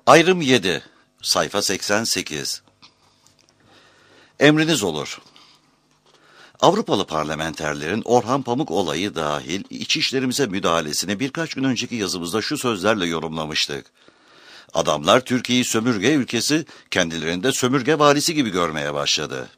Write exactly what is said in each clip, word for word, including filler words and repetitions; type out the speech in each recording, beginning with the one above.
Ayrım yedi, sayfa seksen sekiz. Emriniz olur. Avrupalı parlamenterlerin Orhan Pamuk olayı dahil iç işlerimize müdahalesini birkaç gün önceki yazımızda şu sözlerle yorumlamıştık. Adamlar Türkiye'yi sömürge ülkesi, kendilerini de sömürge valisi gibi görmeye başladı.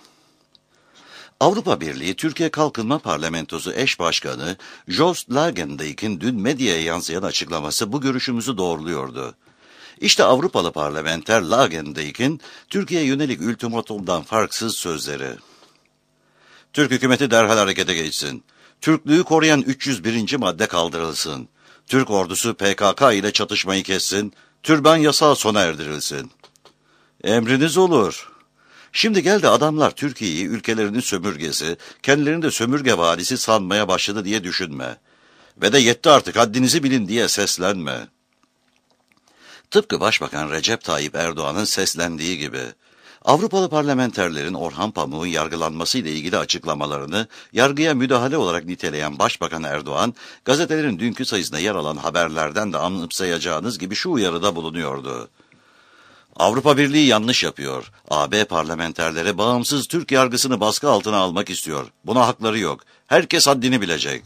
Avrupa Birliği Türkiye Kalkınma Parlamentosu eş başkanı Joost Lagendijk'in dün medyaya yansıyan açıklaması bu görüşümüzü doğruluyordu. İşte Avrupalı parlamenter Lagendijk'in Türkiye'ye yönelik ultimatomdan farksız sözleri. Türk hükümeti derhal harekete geçsin. Türklüğü koruyan üç yüz birinci madde kaldırılsın. Türk ordusu P K K ile çatışmayı kessin. Türban yasağı sona erdirilsin. Emriniz olur. Şimdi gel de adamlar Türkiye'yi ülkelerinin sömürgesi, kendilerini de sömürge valisi sanmaya başladı diye düşünme. Ve de yetti artık haddinizi bilin diye seslenme. Tıpkı Başbakan Recep Tayyip Erdoğan'ın seslendiği gibi, Avrupalı parlamenterlerin Orhan Pamuk'un yargılanması ile ilgili açıklamalarını yargıya müdahale olarak niteleyen Başbakan Erdoğan, gazetelerin dünkü sayısında yer alan haberlerden de anımsayacağınız gibi şu uyarıda bulunuyordu. Avrupa Birliği yanlış yapıyor. A B parlamenterlere bağımsız Türk yargısını baskı altına almak istiyor. Buna hakları yok. Herkes haddini bilecek.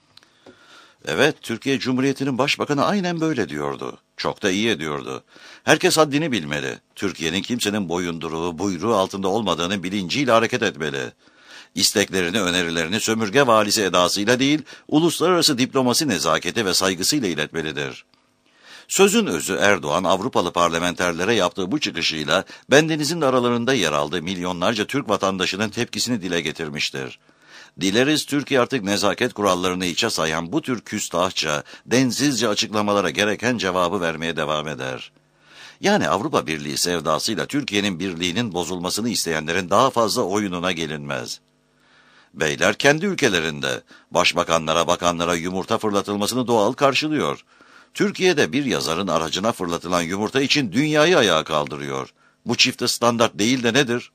Evet, Türkiye Cumhuriyeti'nin başbakanı aynen böyle diyordu. Çok da iyi ediyordu. Herkes haddini bilmeli. Türkiye'nin kimsenin boyunduruğu, buyruğu altında olmadığının bilinciyle hareket etmeli. İsteklerini, önerilerini sömürge valisi edasıyla değil, uluslararası diplomasi nezaketi ve saygısıyla iletmelidir. Sözün özü Erdoğan, Avrupalı parlamenterlere yaptığı bu çıkışıyla bendenizin de aralarında yer aldığı milyonlarca Türk vatandaşının tepkisini dile getirmiştir. Dileriz Türkiye artık nezaket kurallarını hiçe sayan bu tür küstahça, densizce açıklamalara gereken cevabı vermeye devam eder. Yani Avrupa Birliği sevdasıyla Türkiye'nin birliğinin bozulmasını isteyenlerin daha fazla oyununa gelinmez. Beyler kendi ülkelerinde başbakanlara, bakanlara yumurta fırlatılmasını doğal karşılıyor. Türkiye'de bir yazarın aracına fırlatılan yumurta için dünyayı ayağa kaldırıyor. Bu çifte standart değil de nedir?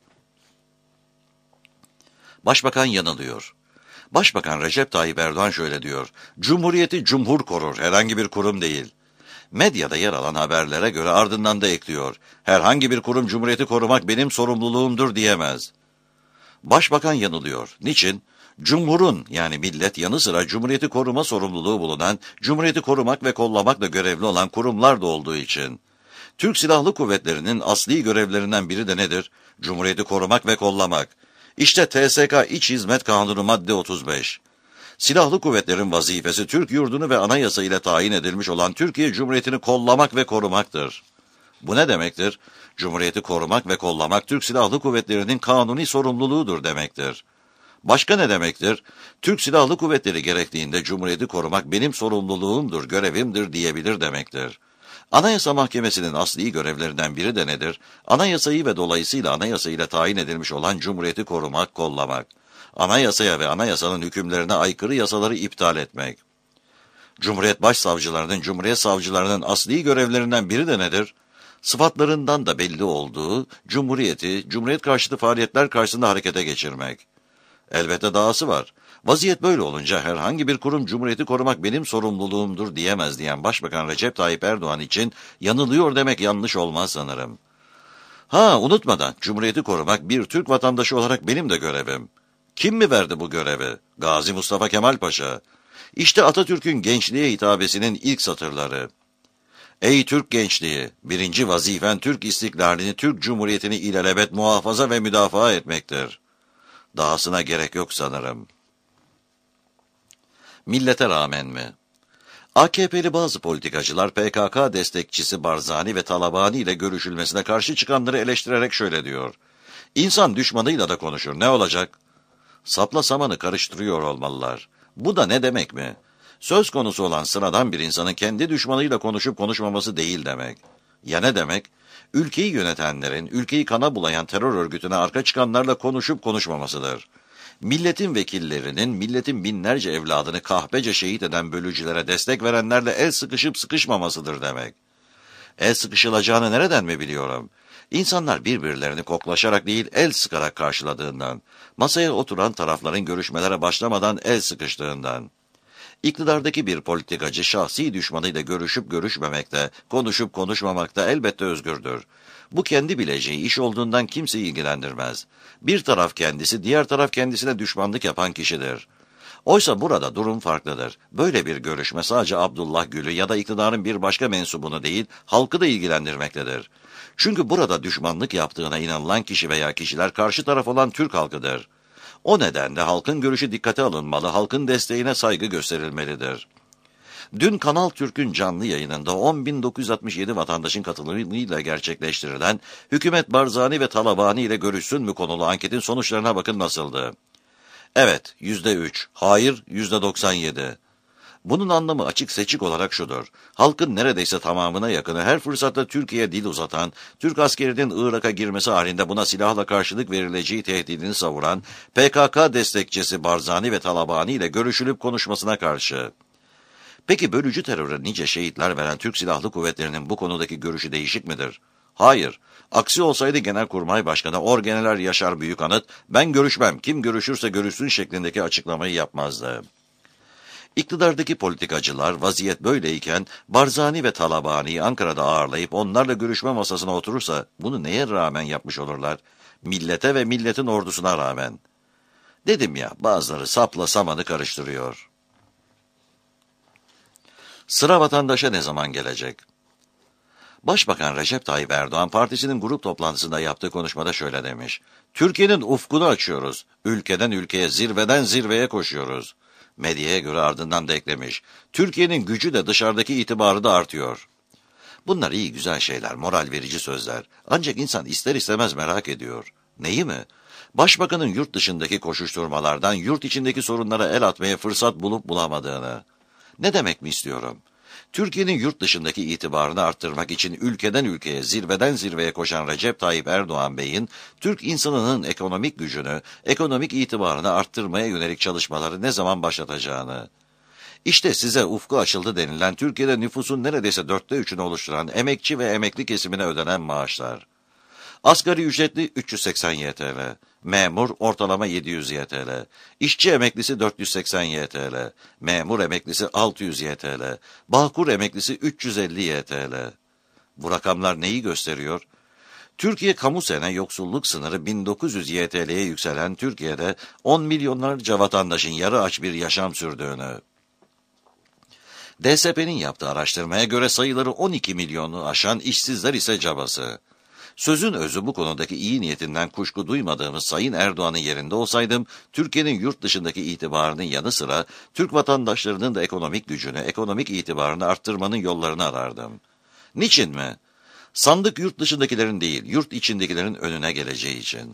Başbakan yanılıyor. Başbakan Recep Tayyip Erdoğan şöyle diyor. Cumhuriyeti cumhur korur, herhangi bir kurum değil. Medyada yer alan haberlere göre ardından da ekliyor. Herhangi bir kurum cumhuriyeti korumak benim sorumluluğumdur diyemez. Başbakan yanılıyor. Niçin? Cumhurun yani millet yanı sıra cumhuriyeti koruma sorumluluğu bulunan, cumhuriyeti korumak ve kollamakla görevli olan kurumlar da olduğu için. Türk Silahlı Kuvvetleri'nin asli görevlerinden biri de nedir? Cumhuriyeti korumak ve kollamak. İşte T S K İç Hizmet Kanunu madde otuz beş. Silahlı kuvvetlerin vazifesi Türk yurdunu ve anayasa ile tayin edilmiş olan Türkiye Cumhuriyeti'ni kollamak ve korumaktır. Bu ne demektir? Cumhuriyeti korumak ve kollamak Türk Silahlı Kuvvetleri'nin kanuni sorumluluğudur demektir. Başka ne demektir? Türk Silahlı Kuvvetleri gerektiğinde Cumhuriyeti korumak benim sorumluluğumdur, görevimdir diyebilir demektir. Anayasa Mahkemesi'nin asli görevlerinden biri de nedir? Anayasayı ve dolayısıyla anayasayla tayin edilmiş olan Cumhuriyeti korumak, kollamak. Anayasaya ve anayasanın hükümlerine aykırı yasaları iptal etmek. Cumhuriyet Başsavcılarının, Cumhuriyet Savcılarının asli görevlerinden biri de nedir? Sıfatlarından da belli olduğu, Cumhuriyeti, Cumhuriyet karşıtı faaliyetler karşısında harekete geçirmek. Elbette dahası var. Vaziyet böyle olunca herhangi bir kurum Cumhuriyeti korumak benim sorumluluğumdur diyemez diyen Başbakan Recep Tayyip Erdoğan için yanılıyor demek yanlış olmaz sanırım. Ha unutmadan Cumhuriyeti korumak bir Türk vatandaşı olarak benim de görevim. Kim mi verdi bu görevi? Gazi Mustafa Kemal Paşa. İşte Atatürk'ün gençliğe hitabesinin ilk satırları. Ey Türk gençliği, birinci vazifen Türk istiklalini, Türk Cumhuriyeti'ni ilelebet muhafaza ve müdafaa etmektir. Dahasına gerek yok sanırım. Millete rağmen mi? A K P'li bazı politikacılar P K K destekçisi Barzani ve Talabani ile görüşülmesine karşı çıkanları eleştirerek şöyle diyor. İnsan düşmanıyla da konuşur, ne olacak? Sapla samanı karıştırıyor olmalılar. Bu da ne demek mi? Söz konusu olan sıradan bir insanın kendi düşmanıyla konuşup konuşmaması değil demek. Ya ne demek? Ülkeyi yönetenlerin, ülkeyi kana bulayan terör örgütüne arka çıkanlarla konuşup konuşmamasıdır. Milletin vekillerinin, milletin binlerce evladını kahpece şehit eden bölücülere destek verenlerle el sıkışıp sıkışmamasıdır demek. El sıkışılacağını nereden mi biliyorum? İnsanlar birbirlerini koklaşarak değil, el sıkarak karşıladığından, masaya oturan tarafların görüşmelere başlamadan el sıkıştığından. İktidardaki bir politikacı şahsi düşmanıyla görüşüp görüşmemekte, konuşup konuşmamakta elbette özgürdür. Bu kendi bileceği iş olduğundan kimseyi ilgilendirmez. Bir taraf kendisi, diğer taraf kendisine düşmanlık yapan kişidir. Oysa burada durum farklıdır. Böyle bir görüşme sadece Abdullah Gül'ü ya da iktidarın bir başka mensubunu değil, halkı da ilgilendirmektedir. Çünkü burada düşmanlık yaptığına inanılan kişi veya kişiler karşı taraf olan Türk halkıdır. O nedenle halkın görüşü dikkate alınmalı, halkın desteğine saygı gösterilmelidir. Dün Kanal Türk'ün canlı yayınında on bin dokuz yüz altmış yedi vatandaşın katılımıyla gerçekleştirilen Hükümet Barzani ve Talabani ile görüşsün mü konulu anketin sonuçlarına bakın nasıldı. Evet, yüzde üç, hayır, yüzde doksan yedi. Bunun anlamı açık seçik olarak şudur. Halkın neredeyse tamamına yakını her fırsatta Türkiye'ye dil uzatan, Türk askerinin Irak'a girmesi halinde buna silahla karşılık verileceği tehdidini savuran, P K K destekçisi Barzani ve Talabani ile görüşülüp konuşmasına karşı. Peki bölücü teröre nice şehitler veren Türk Silahlı Kuvvetleri'nin bu konudaki görüşü değişik midir? Hayır. Aksi olsaydı Genelkurmay Başkanı Orgeneral Yaşar Büyükanıt, ben görüşmem, kim görüşürse görüşsün şeklindeki açıklamayı yapmazdı. İktidardaki politikacılar vaziyet böyleyken Barzani ve Talabani'yi Ankara'da ağırlayıp onlarla görüşme masasına oturursa bunu neye rağmen yapmış olurlar? Millete ve milletin ordusuna rağmen. Dedim ya, bazıları sapla samanı karıştırıyor. Sıra vatandaşa ne zaman gelecek? Başbakan Recep Tayyip Erdoğan partisinin grup toplantısında yaptığı konuşmada şöyle demiş. Türkiye'nin ufkunu açıyoruz. Ülkeden ülkeye, zirveden zirveye koşuyoruz. Medyaya göre ardından da eklemiş. Türkiye'nin gücü de dışarıdaki itibarı da artıyor. Bunlar iyi güzel şeyler, moral verici sözler. Ancak insan ister istemez merak ediyor. Neyi mi? Başbakanın yurt dışındaki koşuşturmalardan yurt içindeki sorunlara el atmaya fırsat bulup bulamadığını. Ne demek mi istiyorum? Türkiye'nin yurt dışındaki itibarını arttırmak için ülkeden ülkeye, zirveden zirveye koşan Recep Tayyip Erdoğan Bey'in, Türk insanının ekonomik gücünü, ekonomik itibarını arttırmaya yönelik çalışmaları ne zaman başlatacağını. İşte size ufku açıldı denilen Türkiye'de nüfusun neredeyse dörtte üçünü oluşturan emekçi ve emekli kesimine ödenen maaşlar. Asgari ücretli üç yüz seksen Y T L, memur ortalama yedi yüz Y T L, işçi emeklisi dört yüz seksen Y T L, memur emeklisi altı yüz Y T L, Bağkur emeklisi üç yüz elli Y T L. Bu rakamlar neyi gösteriyor? Türkiye kamu sene yoksulluk sınırı bin dokuz yüz Y T L'ye yükselen Türkiye'de on milyonlarca vatandaşın yarı aç bir yaşam sürdüğünü. D S P'nin yaptığı araştırmaya göre sayıları on iki milyonu aşan işsizler ise cabası. Sözün özü bu konudaki iyi niyetinden kuşku duymadığımız Sayın Erdoğan'ın yerinde olsaydım, Türkiye'nin yurt dışındaki itibarının yanı sıra Türk vatandaşlarının da ekonomik gücünü, ekonomik itibarını arttırmanın yollarını arardım. Niçin mi? Sandık yurt dışındakilerin değil, yurt içindekilerin önüne geleceği için.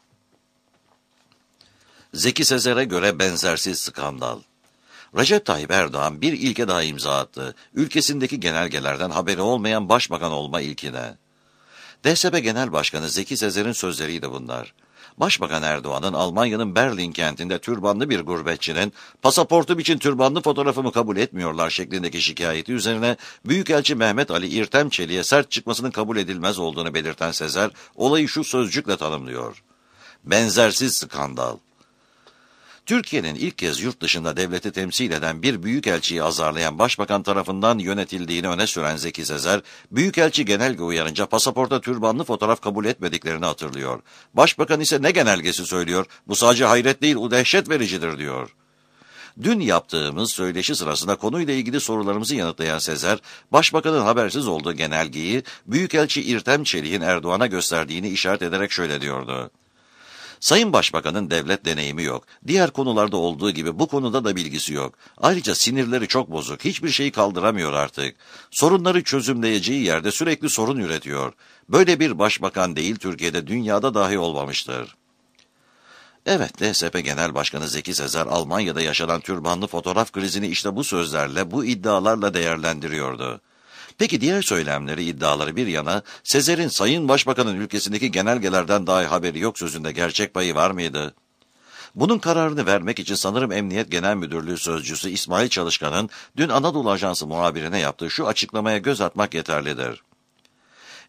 Zeki Sezer'e göre benzersiz skandal. Recep Tayyip Erdoğan bir ilke daha imza attı. Ülkesindeki genelgelerden haberi olmayan başbakan olma ilkine. D S P Genel Başkanı Zeki Sezer'in sözleriydi bunlar. Başbakan Erdoğan'ın Almanya'nın Berlin kentinde türbanlı bir gurbetçinin pasaportum için türbanlı fotoğrafımı kabul etmiyorlar şeklindeki şikayeti üzerine Büyükelçi Mehmet Ali İrtem Çelik'e sert çıkmasının kabul edilmez olduğunu belirten Sezer, olayı şu sözcükle tanımlıyor. Benzersiz skandal. Türkiye'nin ilk kez yurt dışında devleti temsil eden bir büyükelçiyi azarlayan başbakan tarafından yönetildiğini öne süren Zeki Sezer, büyükelçi genelge uyarınca pasaporta türbanlı fotoğraf kabul etmediklerini hatırlıyor. Başbakan ise ne genelgesi söylüyor, bu sadece hayret değil, o dehşet vericidir diyor. Dün yaptığımız söyleşi sırasında konuyla ilgili sorularımızı yanıtlayan Sezer, başbakanın habersiz olduğu genelgeyi büyükelçi İrtem Çelik'in Erdoğan'a gösterdiğini işaret ederek şöyle diyordu. Sayın Başbakan'ın devlet deneyimi yok. Diğer konularda olduğu gibi bu konuda da bilgisi yok. Ayrıca sinirleri çok bozuk. Hiçbir şeyi kaldıramıyor artık. Sorunları çözümleyeceği yerde sürekli sorun üretiyor. Böyle bir başbakan değil Türkiye'de, dünyada dahi olmamıştır. Evet, D S P Genel Başkanı Zeki Sezer, Almanya'da yaşanan türbanlı fotoğraf krizini işte bu sözlerle, bu iddialarla değerlendiriyordu. Peki diğer söylemleri, iddiaları bir yana, Sezer'in Sayın Başbakan'ın ülkesindeki genelgelerden dahi haberi yok sözünde gerçek payı var mıydı? Bunun kararını vermek için sanırım Emniyet Genel Müdürlüğü Sözcüsü İsmail Çalışkan'ın dün Anadolu Ajansı muhabirine yaptığı şu açıklamaya göz atmak yeterlidir.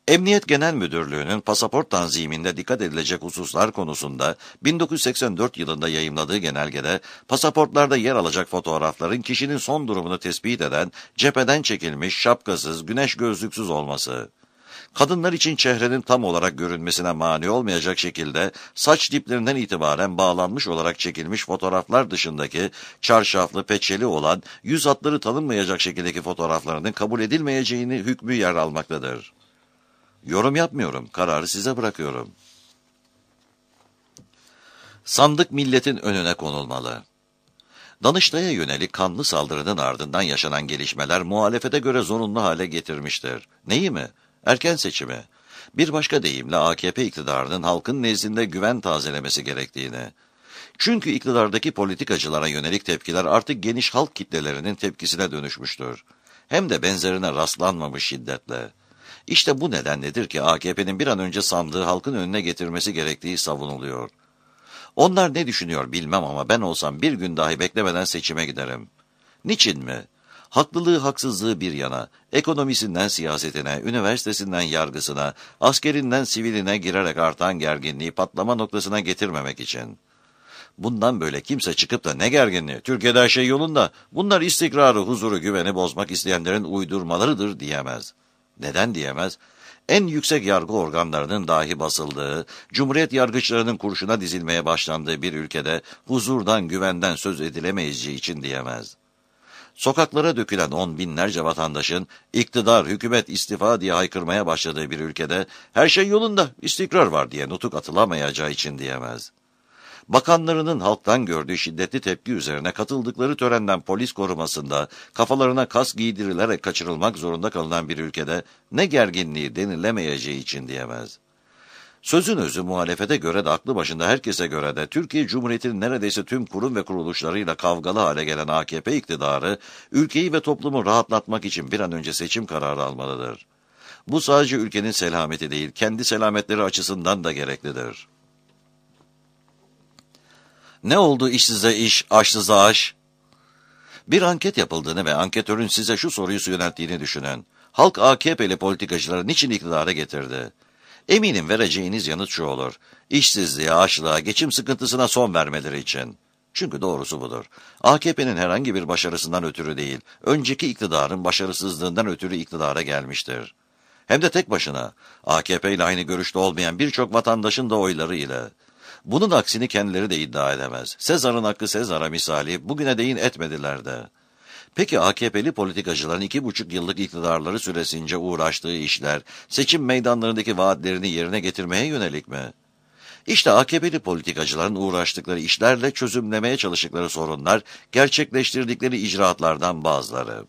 Emniyet Genel Müdürlüğü'nün pasaport tanziminde dikkat edilecek hususlar konusunda bin dokuz yüz seksen dört yılında yayımladığı genelgede pasaportlarda yer alacak fotoğrafların kişinin son durumunu tespit eden cepheden çekilmiş, şapkasız, güneş gözlüksüz olması, kadınlar için çehrenin tam olarak görünmesine mani olmayacak şekilde saç diplerinden itibaren bağlanmış olarak çekilmiş fotoğraflar dışındaki çarşaflı, peçeli olan yüz hatları tanınmayacak şekildeki fotoğraflarının kabul edilmeyeceğini hükmü yer almaktadır. Yorum yapmıyorum, kararı size bırakıyorum. Sandık milletin önüne konulmalı. Danıştay'a yönelik kanlı saldırının ardından yaşanan gelişmeler muhalefete göre zorunlu hale getirmiştir. Neyi mi? Erken seçimi. Bir başka deyimle A K P iktidarının halkın nezdinde güven tazelemesi gerektiğini. Çünkü iktidardaki politikacılara yönelik tepkiler artık geniş halk kitlelerinin tepkisine dönüşmüştür. Hem de benzerine rastlanmamış şiddetle. İşte bu nedenledir ki A K P'nin bir an önce sandığı halkın önüne getirmesi gerektiği savunuluyor. Onlar ne düşünüyor bilmem ama ben olsam bir gün dahi beklemeden seçime giderim. Niçin mi? Haklılığı haksızlığı bir yana, ekonomisinden siyasetine, üniversitesinden yargısına, askerinden siviline girerek artan gerginliği patlama noktasına getirmemek için. Bundan böyle kimse çıkıp da ne gerginliği, Türkiye'de her şey yolunda, bunlar istikrarı, huzuru, güveni bozmak isteyenlerin uydurmalarıdır diyemez. Neden diyemez? En yüksek yargı organlarının dahi basıldığı, Cumhuriyet yargıçlarının kurşuna dizilmeye başlandığı bir ülkede huzurdan, güvenden söz edilemeyeceği için diyemez. Sokaklara dökülen on binlerce vatandaşın iktidar, hükümet istifa diye haykırmaya başladığı bir ülkede her şey yolunda, istikrar var diye nutuk atılamayacağı için diyemez. Bakanlarının halktan gördüğü şiddetli tepki üzerine katıldıkları törenden polis korumasında kafalarına kas giydirilerek kaçırılmak zorunda kalınan bir ülkede ne gerginliği denilemeyeceği için diyemez. Sözün özü muhalefete göre de aklı başında herkese göre de Türkiye Cumhuriyeti'nin neredeyse tüm kurum ve kuruluşlarıyla kavgalı hale gelen A K P iktidarı, ülkeyi ve toplumu rahatlatmak için bir an önce seçim kararı almalıdır. Bu sadece ülkenin selameti değil, kendi selametleri açısından da gereklidir. Ne oldu işsize iş, açsıza aş? Bir anket yapıldığını ve anketörün size şu soruyu yönelttiğini düşünün. Halk A K P'li politikacıları niçin iktidara getirdi? Eminim vereceğiniz yanıt şu olur. İşsizliğe, açlığa, geçim sıkıntısına son vermeleri için. Çünkü doğrusu budur. A K P'nin herhangi bir başarısından ötürü değil, önceki iktidarın başarısızlığından ötürü iktidara gelmiştir. Hem de tek başına, A K P ile aynı görüşte olmayan birçok vatandaşın da oyları ile. Bunun aksini kendileri de iddia edemez. Sezar'ın hakkı Sezar'a misali bugüne değin etmediler de. Peki A K P'li politikacıların iki buçuk yıllık iktidarları süresince uğraştığı işler, seçim meydanlarındaki vaatlerini yerine getirmeye yönelik mi? İşte A K P'li politikacıların uğraştıkları işlerle çözümlemeye çalıştıkları sorunlar, gerçekleştirdikleri icraatlardan bazıları.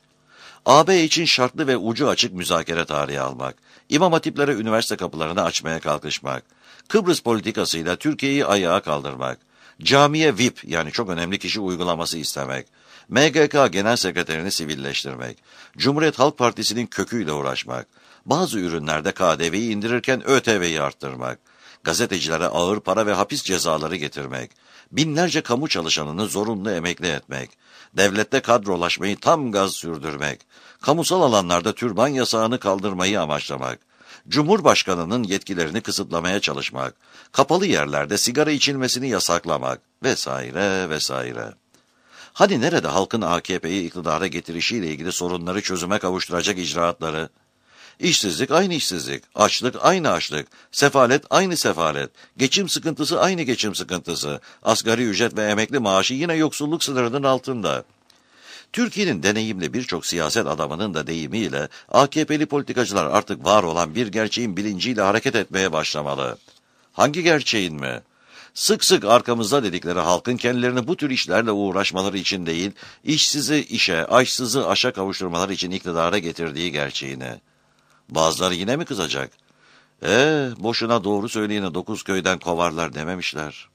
A B için şartlı ve ucu açık müzakere tarihi almak, İmam hatiplere üniversite kapılarını açmaya kalkışmak, Kıbrıs politikasıyla Türkiye'yi ayağa kaldırmak, camiye V I P yani çok önemli kişi uygulaması istemek, M G K Genel Sekreterini sivilleştirmek, Cumhuriyet Halk Partisi'nin köküyle uğraşmak, bazı ürünlerde K D V'yi indirirken Ö T V'yi arttırmak, gazetecilere ağır para ve hapis cezaları getirmek, binlerce kamu çalışanını zorunlu emekli etmek, devlette kadrolaşmayı tam gaz sürdürmek, kamusal alanlarda türban yasağını kaldırmayı amaçlamak, Cumhurbaşkanının yetkilerini kısıtlamaya çalışmak, kapalı yerlerde sigara içilmesini yasaklamak vesaire vesaire. Hani nerede halkın A K P'yi iktidara getirişiyle ilgili sorunları çözüme kavuşturacak icraatları? İşsizlik aynı işsizlik, açlık aynı açlık, sefalet aynı sefalet, geçim sıkıntısı aynı geçim sıkıntısı, asgari ücret ve emekli maaşı yine yoksulluk sınırının altında. Türkiye'nin deneyimli birçok siyaset adamının da deyimiyle A K P'li politikacılar artık var olan bir gerçeğin bilinciyle hareket etmeye başlamalı. Hangi gerçeğin mi? Sık sık arkamızda dedikleri halkın kendilerini bu tür işlerle uğraşmaları için değil, işsizi işe, açsızı aşa kavuşturmaları için iktidara getirdiği gerçeğini. Bazıları yine mi kızacak? Ee, boşuna doğru söyleyeni dokuz köyden kovarlar dememişler.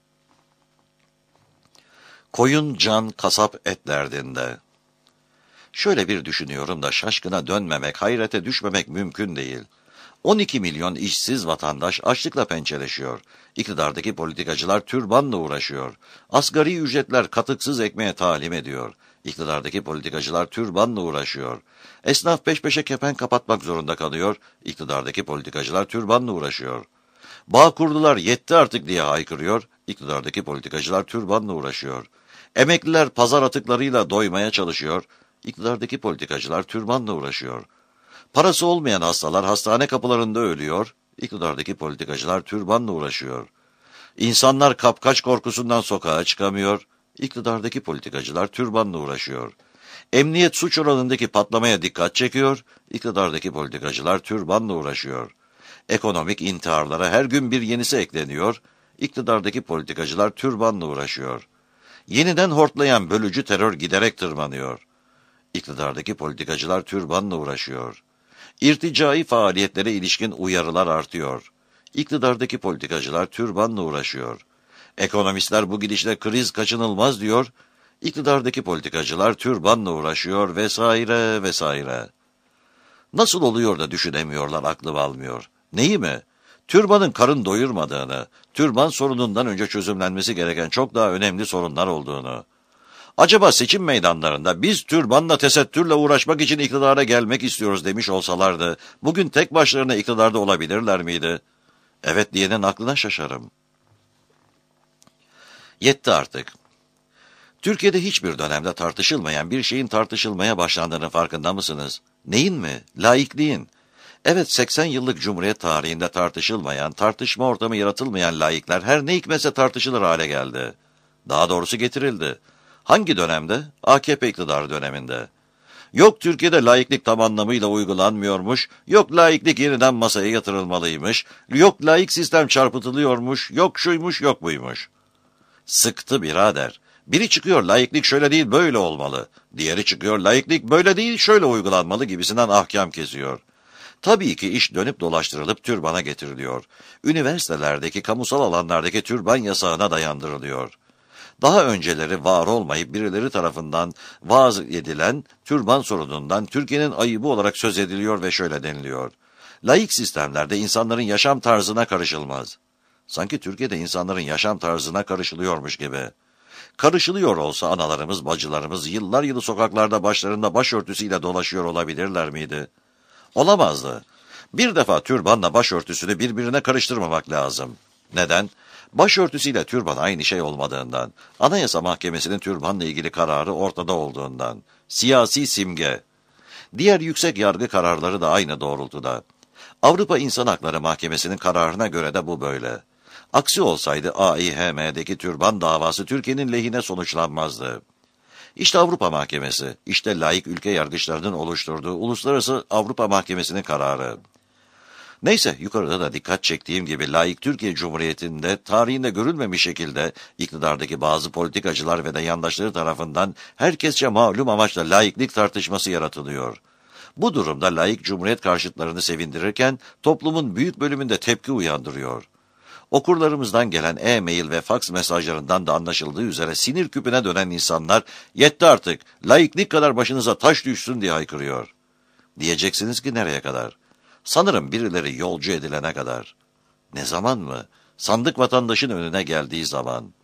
Koyun can kasap et derdinde. Şöyle bir düşünüyorum da şaşkına dönmemek, hayrete düşmemek mümkün değil. on iki milyon işsiz vatandaş açlıkla pençeleşiyor. İktidardaki politikacılar türbanla uğraşıyor. Asgari ücretler katıksız ekmeğe talim ediyor. İktidardaki politikacılar türbanla uğraşıyor. Esnaf peş peşe kepenk kapatmak zorunda kalıyor. İktidardaki politikacılar türbanla uğraşıyor. Bağkurlular yetti artık diye haykırıyor. İktidardaki politikacılar türbanla uğraşıyor. Emekliler pazar atıklarıyla doymaya çalışıyor. İktidardaki politikacılar türbanla uğraşıyor. Parası olmayan hastalar hastane kapılarında ölüyor. İktidardaki politikacılar türbanla uğraşıyor. İnsanlar kapkaç korkusundan sokağa çıkamıyor. İktidardaki politikacılar türbanla uğraşıyor. Emniyet suç oranındaki patlamaya dikkat çekiyor. İktidardaki politikacılar türbanla uğraşıyor. Ekonomik intiharlara her gün bir yenisi ekleniyor. İktidardaki politikacılar türbanla uğraşıyor. Yeniden hortlayan bölücü terör giderek tırmanıyor. İktidardaki politikacılar türbanla uğraşıyor. İrticai faaliyetlere ilişkin uyarılar artıyor. İktidardaki politikacılar türbanla uğraşıyor. Ekonomistler bu gidişle kriz kaçınılmaz diyor. İktidardaki politikacılar türbanla uğraşıyor vesaire vesaire. Nasıl oluyor da düşünemiyorlar, aklım almıyor. Neyi mi? Türbanın karın doyurmadığını, türban sorunundan önce çözümlenmesi gereken çok daha önemli sorunlar olduğunu. Acaba seçim meydanlarında biz türbanla tesettürle uğraşmak için iktidara gelmek istiyoruz demiş olsalardı, bugün tek başlarına iktidarda olabilirler miydi? Evet diyenin aklına şaşarım. Yetti artık. Türkiye'de hiçbir dönemde tartışılmayan bir şeyin tartışılmaya başlandığının farkında mısınız? Neyin mi? Laikliğin. Evet, seksen yıllık Cumhuriyet tarihinde tartışılmayan, tartışma ortamı yaratılmayan laikler her ne hikmetse tartışılır hale geldi. Daha doğrusu getirildi. Hangi dönemde? A K P iktidar döneminde. Yok Türkiye'de laiklik tam anlamıyla uygulanmıyormuş, yok laiklik yeniden masaya yatırılmalıymış, yok laik sistem çarpıtılıyormuş, yok şuymuş, yok buymuş. Sıktı birader. Biri çıkıyor laiklik şöyle değil böyle olmalı. Diğeri çıkıyor laiklik böyle değil şöyle uygulanmalı gibisinden ahkam kesiyor. Tabii ki iş dönüp dolaştırılıp türbana getiriliyor. Üniversitelerdeki, kamusal alanlardaki türban yasağına dayandırılıyor. Daha önceleri var olmayıp birileri tarafından vaaz edilen türban sorunundan Türkiye'nin ayıbı olarak söz ediliyor ve şöyle deniliyor. Laik sistemlerde insanların yaşam tarzına karışılmaz. Sanki Türkiye'de insanların yaşam tarzına karışılıyormuş gibi. Karışılıyor olsa analarımız, bacılarımız yıllar yılı sokaklarda başlarında başörtüsüyle dolaşıyor olabilirler miydi? Olamazdı. Bir defa türbanla başörtüsünü birbirine karıştırmamak lazım. Neden? Başörtüsüyle türban aynı şey olmadığından, Anayasa Mahkemesi'nin türbanla ilgili kararı ortada olduğundan, siyasi simge. Diğer yüksek yargı kararları da aynı doğrultuda. Avrupa İnsan Hakları Mahkemesi'nin kararına göre de bu böyle. Aksi olsaydı A İ H M'deki türban davası Türkiye'nin lehine sonuçlanmazdı. İşte Avrupa Mahkemesi, işte laik ülke yargıçlarının oluşturduğu Uluslararası Avrupa Mahkemesi'nin kararı. Neyse, yukarıda da dikkat çektiğim gibi laik Türkiye Cumhuriyeti'nde tarihinde görülmemiş şekilde iktidardaki bazı politikacılar ve de yandaşları tarafından herkesçe malum amaçla laiklik tartışması yaratılıyor. Bu durumda laik Cumhuriyet karşıtlarını sevindirirken toplumun büyük bölümünde tepki uyandırıyor. Okurlarımızdan gelen e-mail ve faks mesajlarından da anlaşıldığı üzere sinir küpüne dönen insanlar yetti artık, laiklik kadar başınıza taş düşsün diye haykırıyor. Diyeceksiniz ki nereye kadar? Sanırım birileri yolcu edilene kadar. Ne zaman mı? Sandık vatandaşın önüne geldiği zaman.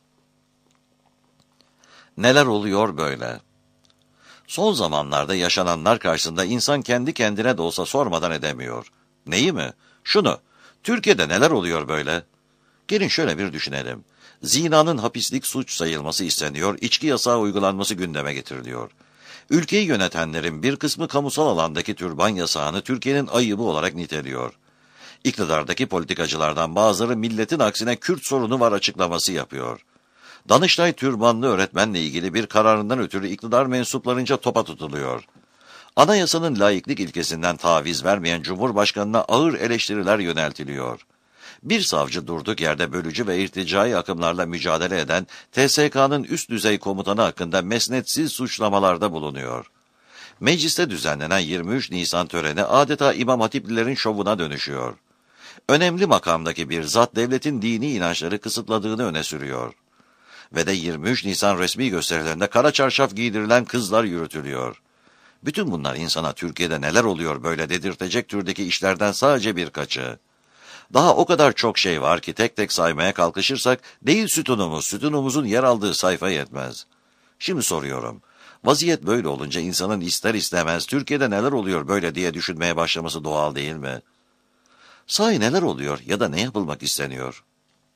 Neler oluyor böyle? Son zamanlarda yaşananlar karşısında insan kendi kendine de olsa sormadan edemiyor. Neyi mi? Şunu. Türkiye'de neler oluyor böyle? Gelin şöyle bir düşünelim. Zinanın hapislik suç sayılması isteniyor, içki yasağı uygulanması gündeme getiriliyor. Ülkeyi yönetenlerin bir kısmı kamusal alandaki türban yasağını Türkiye'nin ayıbı olarak niteliyor. İktidardaki politikacılardan bazıları milletin aksine Kürt sorunu var açıklaması yapıyor. Danıştay türbanlı öğretmenle ilgili bir kararından ötürü iktidar mensuplarınca topa tutuluyor. Anayasanın laiklik ilkesinden taviz vermeyen Cumhurbaşkanı'na ağır eleştiriler yöneltiliyor. Bir savcı durduk yerde bölücü ve irticai akımlarla mücadele eden T S K'nın üst düzey komutanı hakkında mesnetsiz suçlamalarda bulunuyor. Mecliste düzenlenen yirmi üç Nisan töreni adeta İmam Hatiplilerin şovuna dönüşüyor. Önemli makamdaki bir zat devletin dini inançları kısıtladığını öne sürüyor. Ve de yirmi üç Nisan resmi gösterilerinde kara çarşaf giydirilen kızlar yürütülüyor. Bütün bunlar insana Türkiye'de neler oluyor böyle dedirtecek türdeki işlerden sadece birkaçı. Daha o kadar çok şey var ki tek tek saymaya kalkışırsak değil sütunumuz, sütunumuzun yer aldığı sayfa yetmez. Şimdi soruyorum, Vaziyet böyle olunca insanın ister istemez Türkiye'de neler oluyor böyle diye düşünmeye başlaması doğal değil mi? Sahi neler oluyor ya da ne yapılmak isteniyor?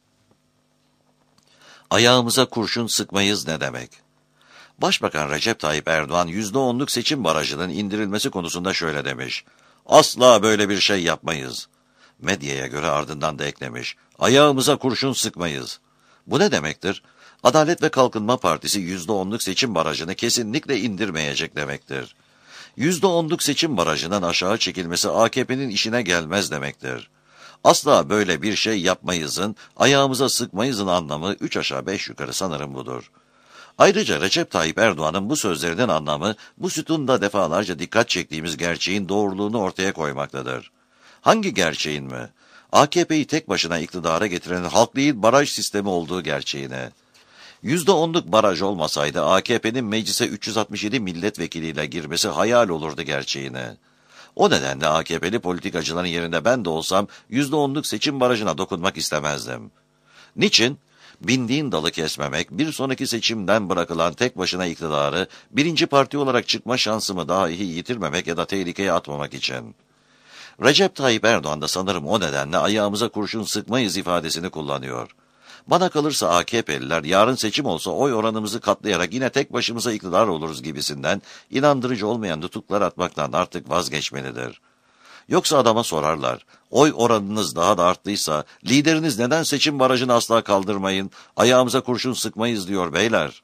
Ayağımıza kurşun sıkmayız ne demek? Başbakan Recep Tayyip Erdoğan yüzde onluk seçim barajının indirilmesi konusunda şöyle demiş. Asla böyle bir şey yapmayız. Medyaya göre ardından da eklemiş. Ayağımıza kurşun sıkmayız. Bu ne demektir? Adalet ve Kalkınma Partisi yüzde onluk seçim barajını kesinlikle indirmeyecek demektir. yüzde onluk seçim barajının aşağı çekilmesi A K P'nin işine gelmez demektir. Asla böyle bir şey yapmayızın, ayağımıza sıkmayızın anlamı üç aşağı beş yukarı sanırım budur. Ayrıca Recep Tayyip Erdoğan'ın bu sözlerinin anlamı, bu sütunda defalarca dikkat çektiğimiz gerçeğin doğruluğunu ortaya koymaktadır. Hangi gerçeğin mi? A K P'yi tek başına iktidara getiren halk değil baraj sistemi olduğu gerçeğine. yüzde onluk baraj olmasaydı A K P'nin meclise üç yüz altmış yedi milletvekiliyle girmesi hayal olurdu gerçeğine. O nedenle A K P'li politikacıların yerinde ben de olsam yüzde onluk seçim barajına dokunmak istemezdim. Niçin? Bindiğin dalı kesmemek, bir sonraki seçimden bırakılan tek başına iktidarı birinci parti olarak çıkma şansımı dahi yitirmemek ya da tehlikeye atmamak için. Recep Tayyip Erdoğan da sanırım o nedenle ayağımıza kurşun sıkmayız ifadesini kullanıyor. Bana kalırsa A K P'liler yarın seçim olsa oy oranımızı katlayarak yine tek başımıza iktidar oluruz gibisinden inandırıcı olmayan tutuklar atmaktan artık vazgeçmelidir. Yoksa adama sorarlar, oy oranınız daha da arttıysa lideriniz neden seçim barajını asla kaldırmayın, ayağımıza kurşun sıkmayız diyor beyler.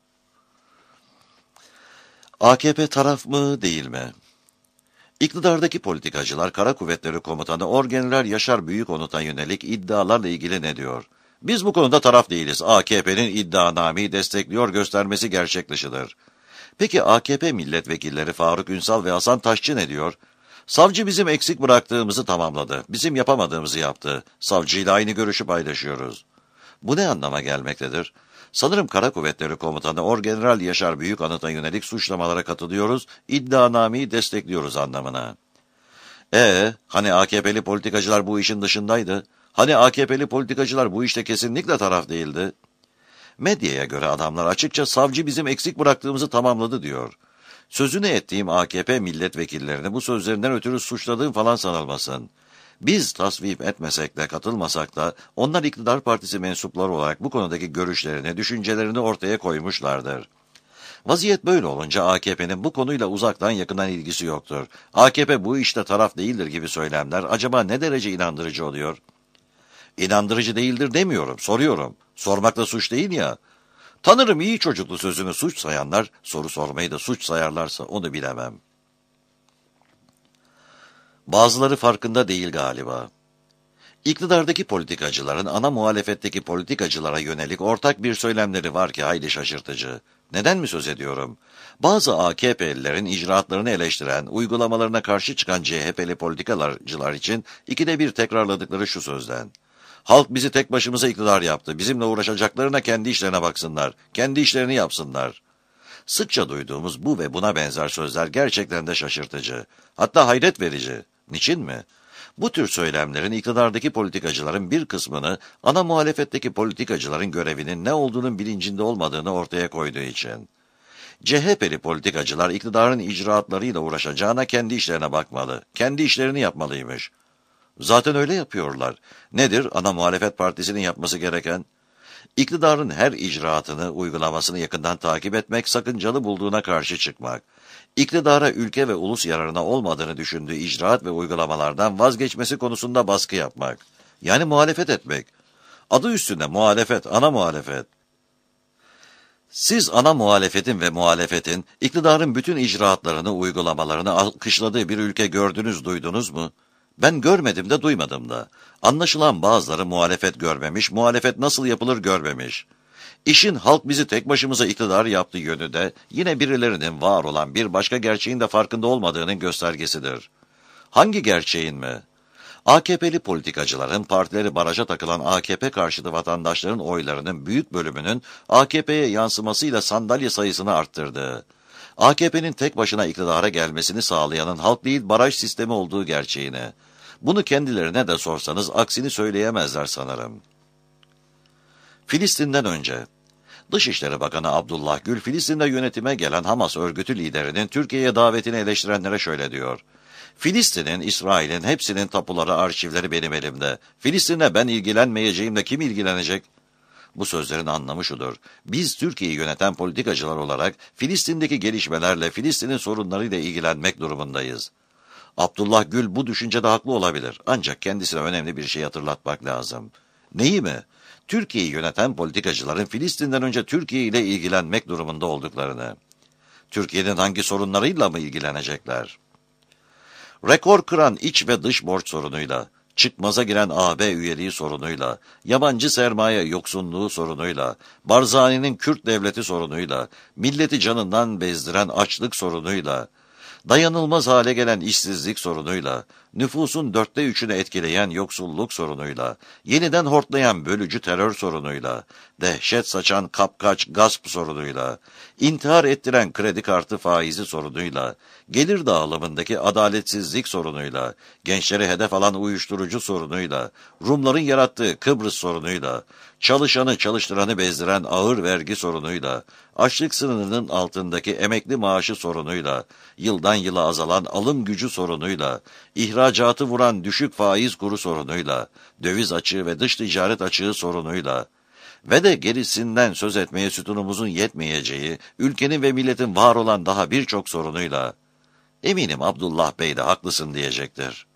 A K P taraf mı değil mi? İktidardaki politikacılar Kara Kuvvetleri Komutanı Orgeneral Yaşar Büyükonut'a yönelik iddialarla ilgili ne diyor? Biz bu konuda taraf değiliz. A K P'nin iddianameyi destekliyor göstermesi gerçek dışıdır. Peki A K P milletvekilleri Faruk Ünsal ve Hasan Taşçı ne diyor? Savcı bizim eksik bıraktığımızı tamamladı. Bizim yapamadığımızı yaptı. Savcıyla aynı görüşü paylaşıyoruz. Bu ne anlama gelmektedir? Sanırım Kara Kuvvetleri Komutanı Orgeneral Yaşar Büyükanıt'a yönelik suçlamalara katılıyoruz, iddianameyi destekliyoruz anlamına. Ee, hani A K P'li politikacılar bu işin dışındaydı? Hani A K P'li politikacılar bu işte kesinlikle taraf değildi? Medyaya göre adamlar açıkça savcı bizim eksik bıraktığımızı tamamladı diyor. Sözünü ettiğim A K P milletvekillerini bu sözlerinden ötürü suçladığım falan sanılmasın. Biz tasvip etmesek de katılmasak da onlar iktidar partisi mensupları olarak bu konudaki görüşlerini, düşüncelerini ortaya koymuşlardır. Vaziyet böyle olunca A K P'nin bu konuyla uzaktan yakından ilgisi yoktur. A K P bu işte taraf değildir gibi söylemler acaba ne derece inandırıcı oluyor? İnandırıcı değildir demiyorum, soruyorum. Sormak da suç değil ya. Tanırım iyi çocuklu sözünü suç sayanlar, soru sormayı da suç sayarlarsa onu bilemem. Bazıları farkında değil galiba. İktidardaki politikacıların ana muhalefetteki politikacılara yönelik ortak bir söylemleri var ki hayli şaşırtıcı. Neden mi söz ediyorum? Bazı A K P'lilerin icraatlarını eleştiren, uygulamalarına karşı çıkan C H P'li politikacılar için ikide bir tekrarladıkları şu sözden. Halk bizi tek başımıza iktidar yaptı. Bizimle uğraşacaklarına kendi işlerine baksınlar. Kendi işlerini yapsınlar. Sıkça duyduğumuz bu ve buna benzer sözler gerçekten de şaşırtıcı. Hatta hayret verici. Niçin mi? Bu tür söylemlerin iktidardaki politikacıların bir kısmını ana muhalefetteki politikacıların görevinin ne olduğunun bilincinde olmadığını ortaya koyduğu için. C H P'li politikacılar iktidarın icraatlarıyla uğraşacağına kendi işlerine bakmalı. Kendi işlerini yapmalıymış. Zaten öyle yapıyorlar. Nedir ana muhalefet partisinin yapması gereken? İktidarın her icraatını, uygulamasını yakından takip etmek, sakıncalı bulduğuna karşı çıkmak. İktidara ülke ve ulus yararına olmadığını düşündüğü icraat ve uygulamalardan vazgeçmesi konusunda baskı yapmak. Yani muhalefet etmek. Adı üstünde muhalefet, ana muhalefet. Siz ana muhalefetin ve muhalefetin, iktidarın bütün icraatlarını, uygulamalarını alkışladığı bir ülke gördünüz, duydunuz mu? Ben görmedim de duymadım da. Anlaşılan bazıları muhalefet görmemiş, muhalefet nasıl yapılır görmemiş. İşin halk bizi tek başımıza iktidar yaptığı yönü de yine birilerinin var olan bir başka gerçeğin de farkında olmadığının göstergesidir. Hangi gerçeğin mi? A K P'li politikacıların partileri baraja takılan A K P karşıtı vatandaşların oylarının büyük bölümünün A K P'ye yansımasıyla sandalye sayısını arttırdığı, A K P'nin tek başına iktidara gelmesini sağlayanın halk değil baraj sistemi olduğu gerçeğini. Bunu kendilerine de sorsanız aksini söyleyemezler sanırım. Filistin'den önce. Dışişleri Bakanı Abdullah Gül, Filistin'de yönetime gelen Hamas örgütü liderinin Türkiye'ye davetini eleştirenlere şöyle diyor: Filistin'in, İsrail'in hepsinin tapuları, arşivleri benim elimde. Filistin'le ben ilgilenmeyeceğim de kim ilgilenecek? Bu sözlerin anlamı şudur: biz Türkiye'yi yöneten politikacılar olarak Filistin'deki gelişmelerle, Filistin'in sorunlarıyla ilgilenmek durumundayız. Abdullah Gül bu düşüncede haklı olabilir. Ancak kendisine önemli bir şey hatırlatmak lazım. Neyi mi? Türkiye'yi yöneten politikacıların Filistin'den önce Türkiye ile ilgilenmek durumunda olduklarını. Türkiye'nin hangi sorunlarıyla mı ilgilenecekler? Rekor kıran iç ve dış borç sorunuyla, çıkmaza giren A B üyeliği sorunuyla, yabancı sermaye yoksunluğu sorunuyla, Barzani'nin Kürt devleti sorunuyla, milleti canından bezdiren açlık sorunuyla, dayanılmaz hale gelen işsizlik sorunuyla, nüfusun dörtte üçünü etkileyen yoksulluk sorunuyla, yeniden hortlayan bölücü terör sorunuyla, dehşet saçan kapkaç gasp sorunuyla, intihar ettiren kredi kartı faizi sorunuyla, gelir dağılımındaki adaletsizlik sorunuyla, gençleri hedef alan uyuşturucu sorunuyla, Rumların yarattığı Kıbrıs sorunuyla, çalışanı çalıştıranı bezdiren ağır vergi sorunuyla, açlık sınırının altındaki emekli maaşı sorunuyla, yıldan yıla azalan alım gücü sorunuyla, ihracatı vuran düşük faiz kuru sorunuyla, döviz açığı ve dış ticaret açığı sorunuyla ve de gerisinden söz etmeye sütunumuzun yetmeyeceği, ülkenin ve milletin var olan daha birçok sorunuyla, eminim Abdullah Bey de haklısın diyecektir.